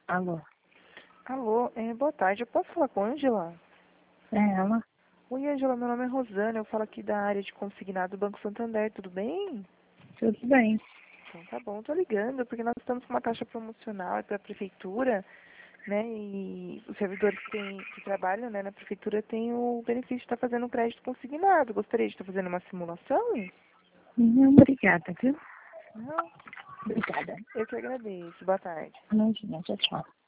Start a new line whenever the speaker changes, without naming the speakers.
Alô?
Alô, boa tarde, eu posso falar com a Ângela?
É ela?
Oi, Ângela, meu nome é Rosana, eu falo aqui da área de consignado do Banco Santander, tudo bem?
Tudo bem.
Então tá bom, tô ligando, porque nós estamos com uma taxa promocional para a prefeitura, né, e os servidores que trabalham, né, na prefeitura têm o benefício de estar fazendo um crédito consignado. Gostaria de estar fazendo uma simulação?
Não, obrigada, viu?
Não,
Obrigada.
eu que agradeço, boa tarde.
Imagina, tchau, tchau.